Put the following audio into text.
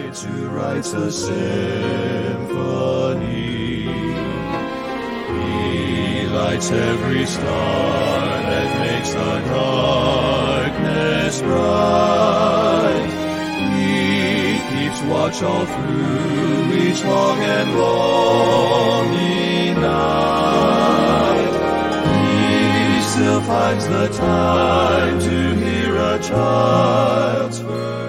nights who writes a symphony. He lights every star that makes the darkness bright. He keeps watch all through each long and lonely night. He still finds the time to hear a child's first